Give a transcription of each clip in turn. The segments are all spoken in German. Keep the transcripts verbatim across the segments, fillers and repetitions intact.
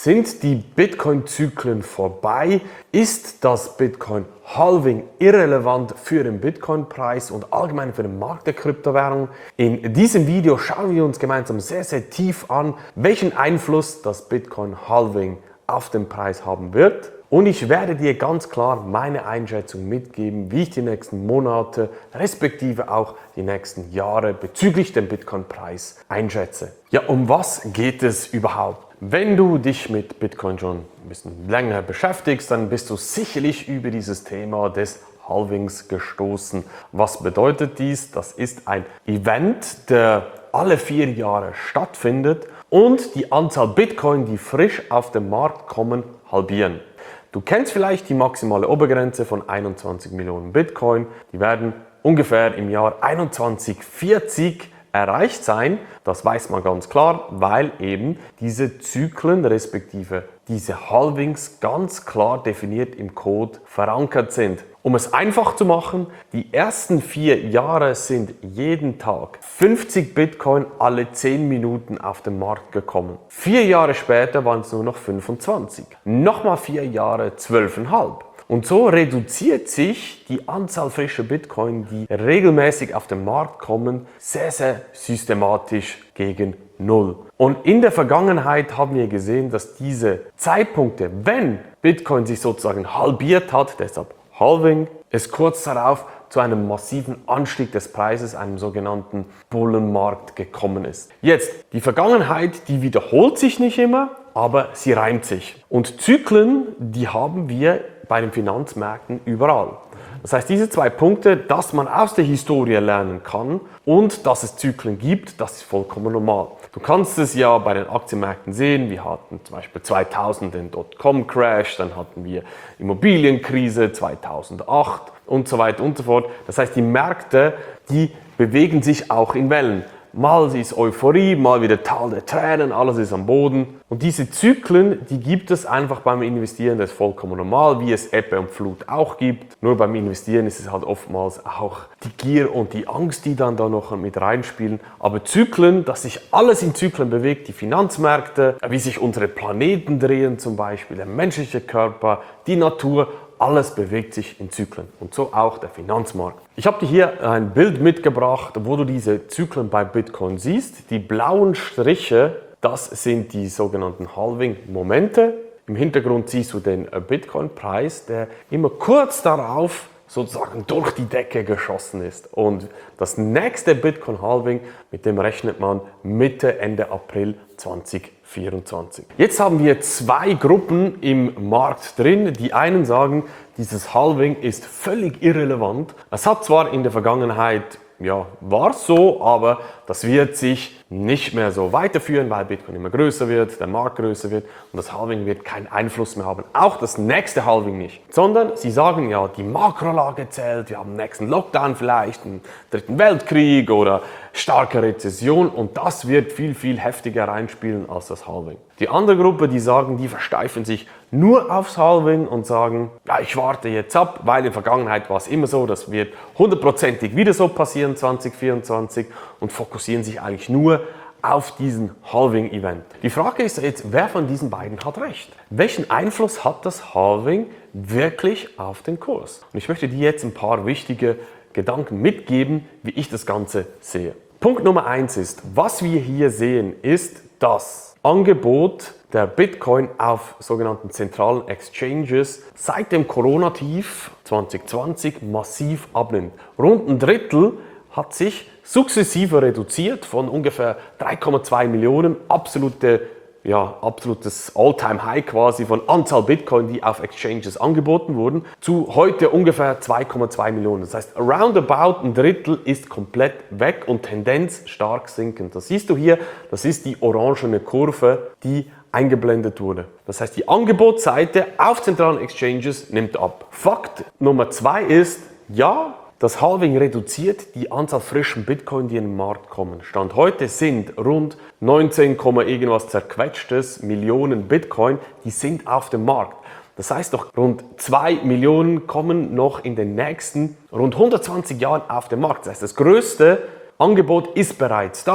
Sind die Bitcoin-Zyklen vorbei? Ist das Bitcoin-Halving irrelevant für den Bitcoin-Preis und allgemein für den Markt der Kryptowährungen? In diesem Video schauen wir uns gemeinsam sehr, sehr tief an, welchen Einfluss das Bitcoin-Halving auf den Preis haben wird. Und ich werde dir ganz klar meine Einschätzung mitgeben, wie ich die nächsten Monate, respektive auch die nächsten Jahre bezüglich dem Bitcoin-Preis einschätze. Ja, um was geht es überhaupt? Wenn du dich mit Bitcoin schon ein bisschen länger beschäftigst, dann bist du sicherlich über dieses Thema des Halvings gestoßen. Was bedeutet dies? Das ist ein Event, der alle vier Jahre stattfindet und die Anzahl Bitcoin, die frisch auf den Markt kommen, halbieren. Du kennst vielleicht die maximale Obergrenze von einundzwanzig Millionen Bitcoin. Die werden ungefähr im Jahr einundzwanzig vierzig erreicht sein. Das weiß man ganz klar, weil eben diese Zyklen respektive diese Halvings ganz klar definiert im Code verankert sind. Um es einfach zu machen, die ersten vier Jahre sind jeden Tag fünfzig Bitcoin alle zehn Minuten auf den Markt gekommen. Vier Jahre später waren es nur noch fünfundzwanzig. Nochmal vier Jahre zwölf Komma fünf. Und so reduziert sich die Anzahl frischer Bitcoin, die regelmäßig auf den Markt kommen, sehr, sehr systematisch gegen Null. Und in der Vergangenheit haben wir gesehen, dass diese Zeitpunkte, wenn Bitcoin sich sozusagen halbiert hat, deshalb Halving, es kurz darauf zu einem massiven Anstieg des Preises, einem sogenannten Bullenmarkt gekommen ist. Jetzt, die Vergangenheit, die wiederholt sich nicht immer, aber sie reimt sich. Und Zyklen, die haben wir bei den Finanzmärkten überall. Das heißt, diese zwei Punkte, dass man aus der Historie lernen kann und dass es Zyklen gibt, das ist vollkommen normal. Du kannst es ja bei den Aktienmärkten sehen. Wir hatten zum Beispiel zweitausend den Dotcom-Crash, dann hatten wir Immobilienkrise zweitausendacht und so weiter und so fort. Das heißt, die Märkte, die bewegen sich auch in Wellen. Mal ist Euphorie, mal wieder Tal der Tränen, alles ist am Boden. Und diese Zyklen, die gibt es einfach beim Investieren, das ist vollkommen normal, wie es Ebbe und Flut auch gibt. Nur beim Investieren ist es halt oftmals auch die Gier und die Angst, die dann da noch mit reinspielen. Aber Zyklen, dass sich alles in Zyklen bewegt, die Finanzmärkte, wie sich unsere Planeten drehen zum Beispiel, der menschliche Körper, die Natur, alles bewegt sich in Zyklen und so auch der Finanzmarkt. Ich habe dir hier ein Bild mitgebracht, wo du diese Zyklen bei Bitcoin siehst. Die blauen Striche, das sind die sogenannten Halving-Momente. Im Hintergrund siehst du den Bitcoin-Preis, der immer kurz darauf sozusagen durch die Decke geschossen ist. Und das nächste Bitcoin-Halving, mit dem rechnet man Mitte, Ende April zweitausendvierundzwanzig. Jetzt haben wir zwei Gruppen im Markt drin. Die einen sagen, dieses Halving ist völlig irrelevant. Es hat zwar in der Vergangenheit, ja, war es so, aber das wird sich nicht mehr so weiterführen, weil Bitcoin immer größer wird, der Markt größer wird und das Halving wird keinen Einfluss mehr haben. Auch das nächste Halving nicht. Sondern sie sagen, ja, die Makrolage zählt, wir haben einen nächsten Lockdown vielleicht, einen dritten Weltkrieg oder starke Rezession und das wird viel, viel heftiger reinspielen als das Halving. Die andere Gruppe, die sagen, die versteifen sich nur aufs Halving und sagen, ja, ich warte jetzt ab, weil in der Vergangenheit war es immer so, das wird hundertprozentig wieder so passieren zweitausendvierundzwanzig und fokussieren sich eigentlich nur auf diesen Halving-Event. Die Frage ist jetzt, wer von diesen beiden hat recht? Welchen Einfluss hat das Halving wirklich auf den Kurs? Und ich möchte dir jetzt ein paar wichtige Gedanken mitgeben, wie ich das Ganze sehe. Punkt Nummer eins ist, was wir hier sehen, ist das Angebot der Bitcoin auf sogenannten zentralen Exchanges seit dem Corona-Tief zwanzig zwanzig massiv abnimmt. Rund ein Drittel hat sich sukzessive reduziert von ungefähr drei Komma zwei Millionen, absolute, ja, absolutes All-Time-High quasi von Anzahl Bitcoin, die auf Exchanges angeboten wurden, zu heute ungefähr zwei Komma zwei Millionen. Das heißt, roundabout ein Drittel ist komplett weg und Tendenz stark sinkend. Das siehst du hier, das ist die orangene Kurve, die eingeblendet wurde. Das heißt, die Angebotsseite auf zentralen Exchanges nimmt ab. Fakt Nummer zwei ist, ja, das Halving reduziert die Anzahl frischen Bitcoin, die in den Markt kommen. Stand heute sind rund neunzehn, irgendwas zerquetschtes Millionen Bitcoin, die sind auf dem Markt. Das heißt, noch rund zwei Millionen kommen noch in den nächsten rund hundertzwanzig Jahren auf den Markt. Das heißt, das größte Angebot ist bereits da.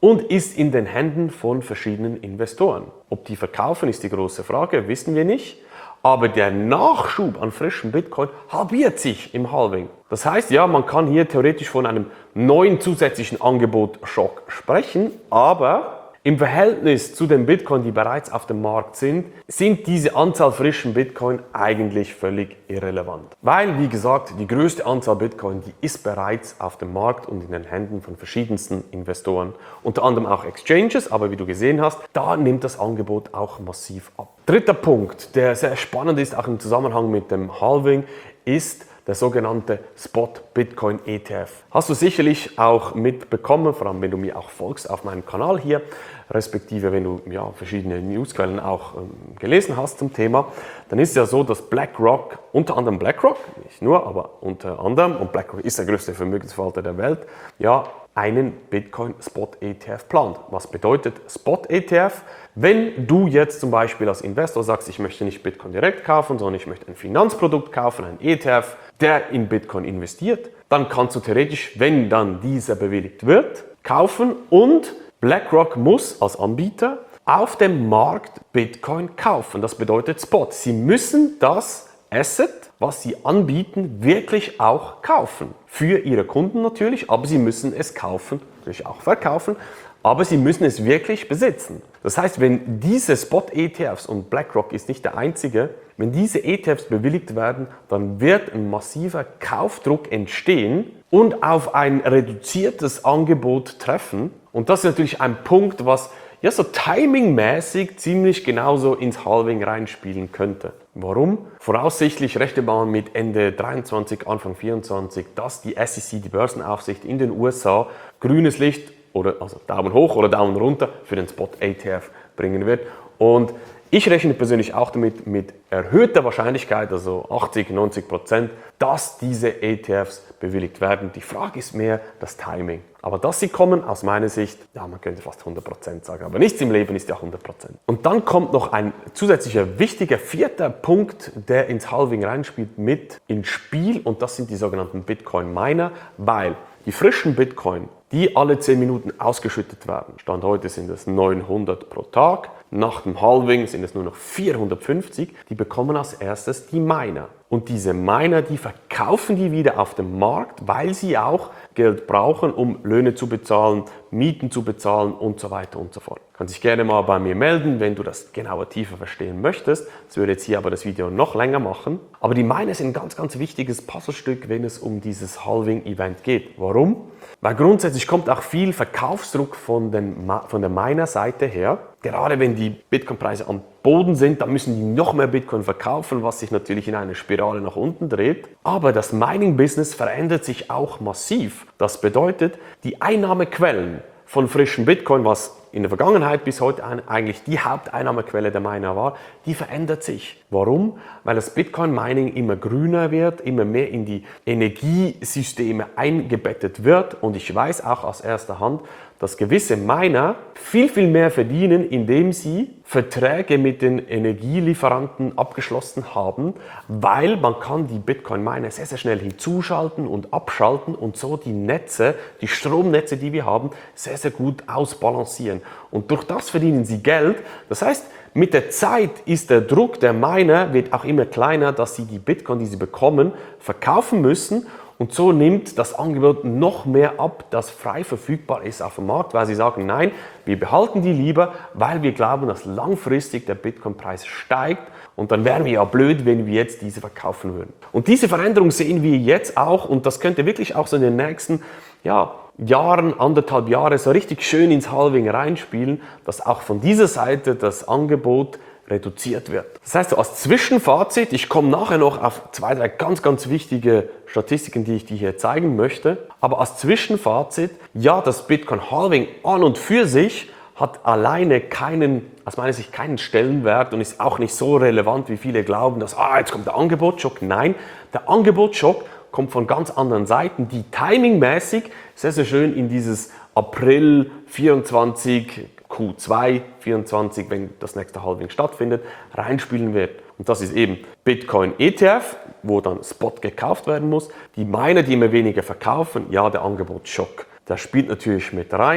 und ist in den Händen von verschiedenen Investoren. Ob die verkaufen, ist die große Frage, wissen wir nicht. Aber der Nachschub an frischem Bitcoin halbiert sich im Halving. Das heißt, ja, man kann hier theoretisch von einem neuen zusätzlichen Angebotsschock sprechen, aber im Verhältnis zu den Bitcoin, die bereits auf dem Markt sind, sind diese Anzahl frischen Bitcoin eigentlich völlig irrelevant. Weil, wie gesagt, die größte Anzahl Bitcoin, die ist bereits auf dem Markt und in den Händen von verschiedensten Investoren, unter anderem auch Exchanges, aber wie du gesehen hast, da nimmt das Angebot auch massiv ab. Dritter Punkt, der sehr spannend ist, auch im Zusammenhang mit dem Halving, ist der sogenannte Spot Bitcoin E T F. Hast du sicherlich auch mitbekommen, vor allem wenn du mir auch folgst auf meinem Kanal hier, respektive wenn du ja, verschiedene Newsquellen auch ähm, gelesen hast zum Thema, dann ist es ja so, dass BlackRock, unter anderem BlackRock, nicht nur, aber unter anderem, und BlackRock ist der größte Vermögensverwalter der Welt, ja, einen Bitcoin Spot E T F plant. Was bedeutet Spot E T F? Wenn du jetzt zum Beispiel als Investor sagst, ich möchte nicht Bitcoin direkt kaufen, sondern ich möchte ein Finanzprodukt kaufen, ein E T F, der in Bitcoin investiert, dann kannst du theoretisch, wenn dann dieser bewilligt wird, kaufen und BlackRock muss als Anbieter auf dem Markt Bitcoin kaufen. Das bedeutet Spot. Sie müssen das Asset, was sie anbieten, wirklich auch kaufen. Für ihre Kunden natürlich, aber sie müssen es kaufen, natürlich auch verkaufen, aber sie müssen es wirklich besitzen. Das heißt, wenn diese Spot-E T Fs, und BlackRock ist nicht der einzige, wenn diese E T Fs bewilligt werden, dann wird ein massiver Kaufdruck entstehen und auf ein reduziertes Angebot treffen. Und das ist natürlich ein Punkt, was ja so timingmäßig ziemlich genauso ins Halving reinspielen könnte. Warum? Voraussichtlich rechnet man mit Ende dreiundzwanzig, Anfang vierundzwanzig, dass die S E C, die Börsenaufsicht in den U S A, grünes Licht oder also Daumen hoch oder Daumen runter für den Spot-E T F bringen wird. Und ich rechne persönlich auch damit mit erhöhter Wahrscheinlichkeit, also achtzig, neunzig Prozent, dass diese E T Fs bewilligt werden. Die Frage ist mehr das Timing. Aber dass sie kommen, aus meiner Sicht, ja, man könnte fast hundert Prozent sagen, aber nichts im Leben ist ja hundert Prozent. Und dann kommt noch ein zusätzlicher wichtiger vierter Punkt, der ins Halving reinspielt, mit ins Spiel, und das sind die sogenannten Bitcoin-Miner, weil die frischen Bitcoin, die alle zehn Minuten ausgeschüttet werden, Stand heute sind es neunhundert pro Tag, nach dem Halving sind es nur noch vierhundertfünfzig, die bekommen als erstes die Miner. Und diese Miner, die verkaufen die wieder auf dem Markt, weil sie auch Geld brauchen, um Löhne zu bezahlen, Mieten zu bezahlen und so weiter und so fort. Du kannst dich gerne mal bei mir melden, wenn du das genauer tiefer verstehen möchtest. Das würde jetzt hier aber das Video noch länger machen. Aber die Miner sind ein ganz, ganz wichtiges Puzzlestück, wenn es um dieses Halving-Event geht. Warum? Weil grundsätzlich kommt auch viel Verkaufsdruck von, den, von der Miner-Seite her. Gerade wenn die Bitcoin-Preise am Boden sind, dann müssen die noch mehr Bitcoin verkaufen, was sich natürlich in eine Spirale nach unten dreht. Aber das Mining-Business verändert sich auch massiv. Das bedeutet, die Einnahmequellen von frischen Bitcoin, was in der Vergangenheit bis heute eigentlich die Haupteinnahmequelle der Miner war, die verändert sich. Warum? Weil das Bitcoin-Mining immer grüner wird, immer mehr in die Energiesysteme eingebettet wird. Und ich weiß auch aus erster Hand, dass gewisse Miner viel, viel mehr verdienen, indem sie Verträge mit den Energielieferanten abgeschlossen haben, weil man kann die Bitcoin-Miner sehr, sehr schnell hinzuschalten und abschalten und so die Netze, die Stromnetze, die wir haben, sehr, sehr gut ausbalancieren. Und durch das verdienen sie Geld. Das heißt, mit der Zeit ist der Druck der Miner wird auch immer kleiner, dass sie die Bitcoin, die sie bekommen, verkaufen müssen. Und so nimmt das Angebot noch mehr ab, das frei verfügbar ist auf dem Markt, weil sie sagen, nein, wir behalten die lieber, weil wir glauben, dass langfristig der Bitcoin-Preis steigt. Und dann wären wir ja blöd, wenn wir jetzt diese verkaufen würden. Und diese Veränderung sehen wir jetzt auch, und das könnte wirklich auch so in den nächsten ja, Jahren, anderthalb Jahre so richtig schön ins Halving reinspielen, dass auch von dieser Seite das Angebot reduziert wird. Das heißt, als Zwischenfazit, ich komme nachher noch auf zwei, drei ganz, ganz wichtige Statistiken, die ich dir hier zeigen möchte, aber als Zwischenfazit, ja, das Bitcoin-Halving an und für sich hat alleine keinen, aus meiner Sicht keinen Stellenwert und ist auch nicht so relevant, wie viele glauben, dass, ah, jetzt kommt der Angebotsschock. Nein, der Angebotsschock kommt von ganz anderen Seiten, die timingmäßig sehr, sehr schön in dieses April vierundzwanzig, Q zwei vierundzwanzig, wenn das nächste Halving stattfindet, reinspielen wird. Und das ist eben Bitcoin E T F, wo dann Spot gekauft werden muss. Die Miner, die immer weniger verkaufen, ja, der Angebotsschock. Das spielt natürlich mit rein.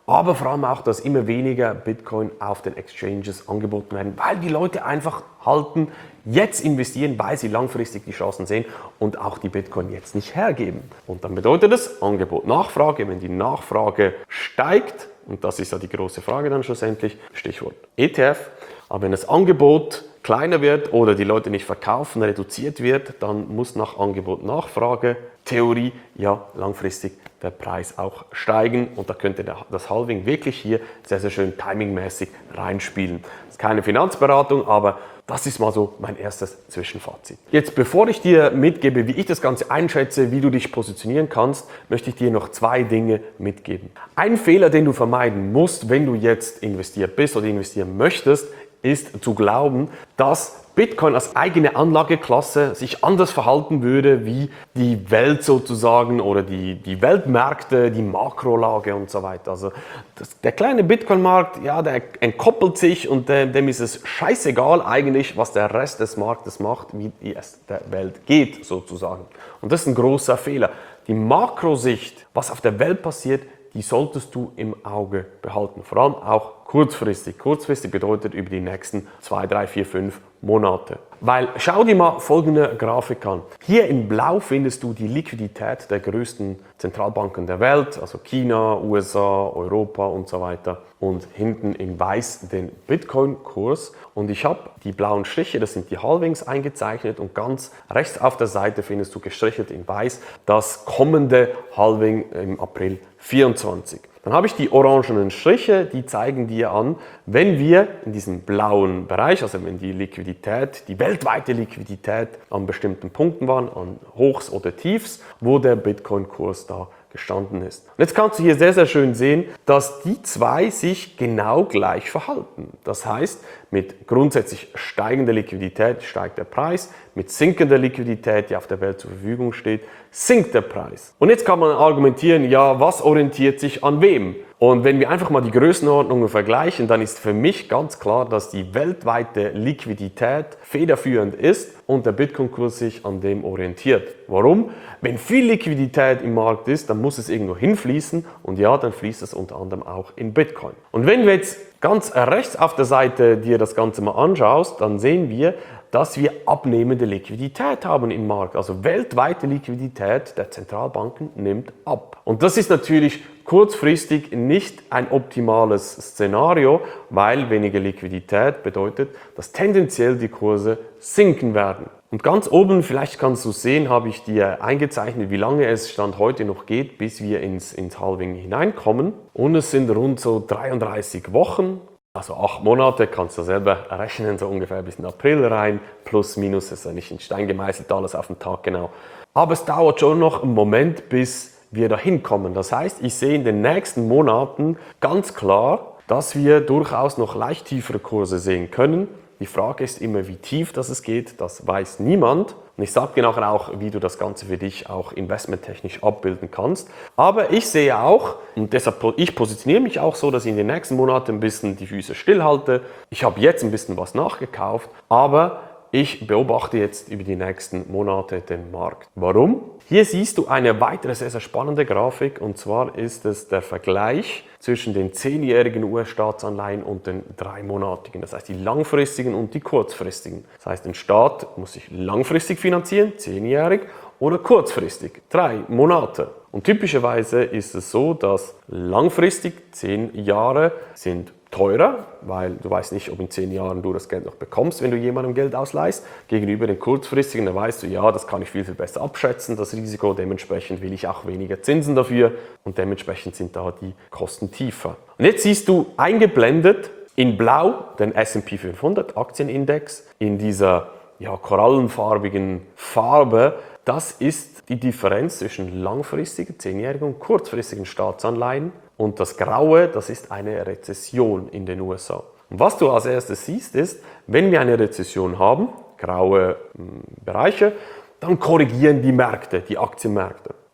aber vor allem auch, dass immer weniger Bitcoin auf den Exchanges angeboten werden, weil die Leute einfach halten, jetzt investieren, weil sie langfristig die Chancen sehen und auch die Bitcoin jetzt nicht hergeben. Und dann bedeutet es Angebot, Nachfrage. Wenn die Nachfrage steigt, und das ist ja die große Frage dann schlussendlich, Stichwort E T F, aber wenn das Angebot kleiner wird oder die Leute nicht verkaufen, reduziert wird, dann muss nach Angebot, Nachfrage, Theorie, ja, langfristig der Preis auch steigen und da könnte das Halving wirklich hier sehr, sehr schön timingmäßig reinspielen. Das ist keine Finanzberatung, aber das ist mal so mein erstes Zwischenfazit. Jetzt, bevor ich dir mitgebe, wie ich das Ganze einschätze, wie du dich positionieren kannst, möchte ich dir noch zwei Dinge mitgeben. Ein Fehler, den du vermeiden musst, wenn du jetzt investiert bist oder investieren möchtest, ist zu glauben, dass Bitcoin als eigene Anlageklasse sich anders verhalten würde wie die Welt sozusagen oder die, die Weltmärkte, die Makrolage und so weiter. Also das, der kleine Bitcoin-Markt, ja, der entkoppelt sich und äh, dem ist es scheißegal eigentlich, was der Rest des Marktes macht, wie es der Welt geht sozusagen. Und das ist ein großer Fehler. Die Makrosicht, was auf der Welt passiert, die solltest du im Auge behalten. Vor allem auch kurzfristig. Kurzfristig bedeutet über die nächsten zwei, drei, vier, fünf Monate. Weil schau dir mal folgende Grafik an. Hier in Blau findest du die Liquidität der größten Zentralbanken der Welt, also China, U S A, Europa und so weiter. Und hinten in Weiß den Bitcoin-Kurs. Und ich habe die blauen Striche, das sind die Halvings eingezeichnet und ganz rechts auf der Seite findest du gestrichelt in Weiß das kommende Halving im April vierundzwanzig. Dann habe ich die orangenen Striche, die zeigen dir an, wenn wir in diesem blauen Bereich, also wenn die Liquidität, die weltweite Liquidität an bestimmten Punkten waren, an Hochs oder Tiefs, wo der Bitcoin-Kurs da gestanden ist. Und jetzt kannst du hier sehr, sehr schön sehen, dass die zwei sich genau gleich verhalten. Das heißt, mit grundsätzlich steigender Liquidität steigt der Preis, mit sinkender Liquidität, die auf der Welt zur Verfügung steht, sinkt der Preis. Und jetzt kann man argumentieren, ja, was orientiert sich an wem? Und wenn wir einfach mal die Größenordnungen vergleichen, dann ist für mich ganz klar, dass die weltweite Liquidität federführend ist und der Bitcoin-Kurs sich an dem orientiert. Warum? Wenn viel Liquidität im Markt ist, dann muss es irgendwo hinfließen und ja, dann fließt es unter anderem auch in Bitcoin. Und wenn wir jetzt ganz rechts auf der Seite dir das Ganze mal anschaust, dann sehen wir, dass wir abnehmende Liquidität haben im Markt. Also weltweite Liquidität der Zentralbanken nimmt ab. Und das ist natürlich kurzfristig nicht ein optimales Szenario, weil weniger Liquidität bedeutet, dass tendenziell die Kurse sinken werden. Und ganz oben, vielleicht kannst du sehen, habe ich dir eingezeichnet, wie lange es Stand heute noch geht, bis wir ins, ins Halving hineinkommen. Und es sind rund so dreiunddreißig Wochen. Also acht Monate, kannst du selber rechnen, so ungefähr bis in April rein, plus minus, ist ja nicht in Stein gemeißelt, alles auf den Tag genau. Aber es dauert schon noch einen Moment, bis wir da hinkommen. Das heißt, ich sehe in den nächsten Monaten ganz klar, dass wir durchaus noch leicht tiefere Kurse sehen können. Die Frage ist immer, wie tief das es geht, das weiß niemand. Und ich sage dir nachher auch, wie du das Ganze für dich auch investmenttechnisch abbilden kannst. Aber ich sehe auch, und deshalb ich positioniere mich auch so, dass ich in den nächsten Monaten ein bisschen die Füße stillhalte. Ich habe jetzt ein bisschen was nachgekauft, aber ich beobachte jetzt über die nächsten Monate den Markt. Warum? Hier siehst du eine weitere sehr, sehr spannende Grafik und zwar ist es der Vergleich zwischen den zehnjährigen U S-Staatsanleihen und den dreimonatigen, das heißt die langfristigen und die kurzfristigen. Das heißt, ein Staat muss sich langfristig finanzieren, zehnjährig, oder kurzfristig, drei Monate. Und typischerweise ist es so, dass langfristig zehn Jahre sind teurer, weil du weißt nicht, ob in zehn Jahren du das Geld noch bekommst, wenn du jemandem Geld ausleihst. Gegenüber den kurzfristigen, da weißt du, ja, das kann ich viel, viel besser abschätzen, das Risiko. Dementsprechend will ich auch weniger Zinsen dafür und dementsprechend sind da die Kosten tiefer. Und jetzt siehst du eingeblendet in Blau den S und P fünfhundert Aktienindex in dieser ja, korallenfarbigen Farbe. Das ist die Differenz zwischen langfristigen, zehnjährigen und kurzfristigen Staatsanleihen. Und das Graue, das ist eine Rezession in den U S A. Und was du als erstes siehst, ist, wenn wir eine Rezession haben, graue mh, Bereiche, dann korrigieren die Märkte, die Aktienmärkte.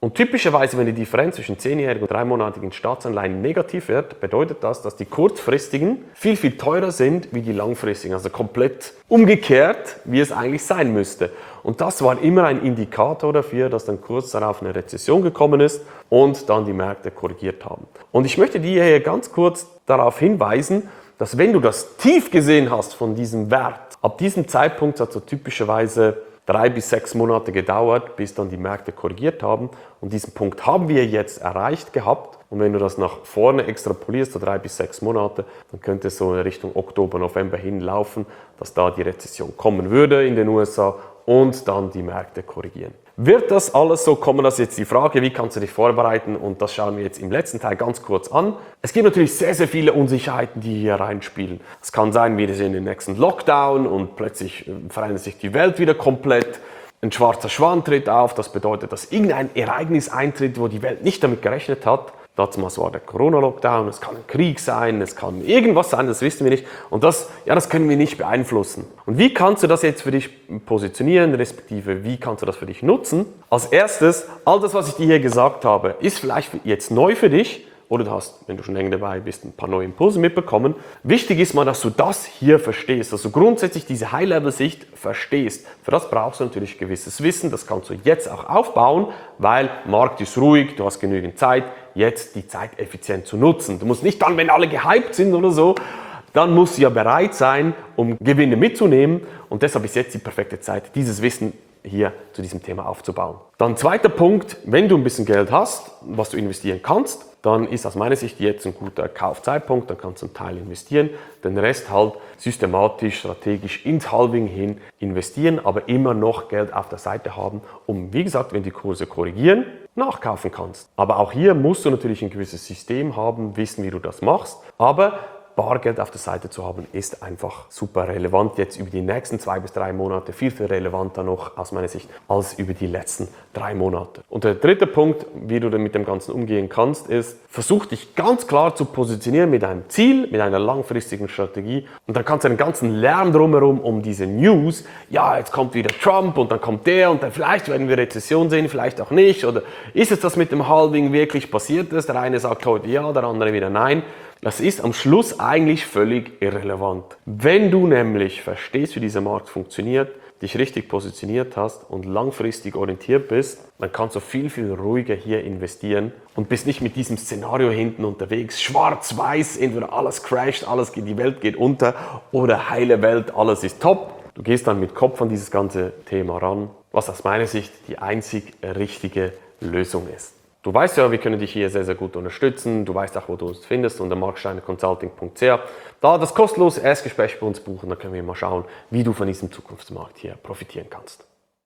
Und typischerweise, wenn die Differenz zwischen zehnjährigen und dreimonatigen Staatsanleihen negativ wird, bedeutet das, dass die kurzfristigen viel, viel teurer sind wie die langfristigen. Also komplett umgekehrt, wie es eigentlich sein müsste. Und das war immer ein Indikator dafür, dass dann kurz darauf eine Rezession gekommen ist und dann die Märkte korrigiert haben. Und ich möchte dir hier ganz kurz darauf hinweisen, dass wenn du das Tief gesehen hast von diesem Wert, ab diesem Zeitpunkt hat es so typischerweise drei bis sechs Monate gedauert, bis dann die Märkte korrigiert haben. Und diesen Punkt haben wir jetzt erreicht gehabt. Und wenn du das nach vorne extrapolierst, so drei bis sechs Monate, dann könnte es so in Richtung Oktober, November hinlaufen, dass da die Rezession kommen würde in den U S A und dann die Märkte korrigieren. Wird das alles so kommen? Das ist jetzt die Frage, wie kannst du dich vorbereiten? Und das schauen wir jetzt im letzten Teil ganz kurz an. Es gibt natürlich sehr, sehr viele Unsicherheiten, die hier reinspielen. Es kann sein, wir sind in den nächsten Lockdown und plötzlich verändert sich die Welt wieder komplett. Ein schwarzer Schwan tritt auf, das bedeutet, dass irgendein Ereignis eintritt, wo die Welt nicht damit gerechnet hat. Damals war der Corona-Lockdown, es kann ein Krieg sein, es kann irgendwas sein, das wissen wir nicht. Und das, ja, das können wir nicht beeinflussen. Und wie kannst du das jetzt für dich positionieren, respektive wie kannst du das für dich nutzen? Als erstes, all das, was ich dir hier gesagt habe, ist vielleicht jetzt neu für dich. Oder du hast, wenn du schon länger dabei bist, ein paar neue Impulse mitbekommen. Wichtig ist mal, dass du das hier verstehst, dass du grundsätzlich diese High-Level-Sicht verstehst. Für das brauchst du natürlich gewisses Wissen, das kannst du jetzt auch aufbauen, weil Markt ist ruhig, du hast genügend Zeit, jetzt die Zeit effizient zu nutzen. Du musst nicht dann, wenn alle gehypt sind oder so, dann musst du ja bereit sein, um Gewinne mitzunehmen und deshalb ist jetzt die perfekte Zeit, dieses Wissen hier zu diesem Thema aufzubauen. Dann zweiter Punkt, wenn du ein bisschen Geld hast, was du investieren kannst, dann ist aus meiner Sicht jetzt ein guter Kaufzeitpunkt, dann kannst du einen Teil investieren, den Rest halt systematisch, strategisch ins Halving hin investieren, aber immer noch Geld auf der Seite haben, um, wie gesagt, wenn die Kurse korrigieren, nachkaufen kannst. Aber auch hier musst du natürlich ein gewisses System haben, wissen, wie du das machst, aber Bargeld auf der Seite zu haben, ist einfach super relevant. Jetzt über die nächsten zwei bis drei Monate viel, viel relevanter noch aus meiner Sicht als über die letzten drei Monate. Und der dritte Punkt, wie du mit dem Ganzen umgehen kannst, ist, versuch dich ganz klar zu positionieren mit einem Ziel, mit einer langfristigen Strategie. Und dann kannst du den ganzen Lärm drumherum um diese News, ja, jetzt kommt wieder Trump und dann kommt der und dann vielleicht werden wir Rezession sehen, vielleicht auch nicht. Oder ist es das mit dem Halving wirklich passiert ist? Der eine sagt heute ja, der andere wieder nein. Das ist am Schluss eigentlich völlig irrelevant. Wenn du nämlich verstehst, wie dieser Markt funktioniert, dich richtig positioniert hast und langfristig orientiert bist, dann kannst du viel, viel ruhiger hier investieren und bist nicht mit diesem Szenario hinten unterwegs, schwarz-weiß, entweder alles crasht, alles geht, die Welt geht unter oder heile Welt, alles ist top. Du gehst dann mit Kopf an dieses ganze Thema ran, was aus meiner Sicht die einzig richtige Lösung ist. Du weißt ja, wir können dich hier sehr, sehr gut unterstützen. Du weißt auch, wo du uns findest, unter marksteiner consulting punkt c h. Da das kostenlose Erstgespräch bei uns buchen, dann können wir mal schauen, wie du von diesem Zukunftsmarkt hier profitieren kannst.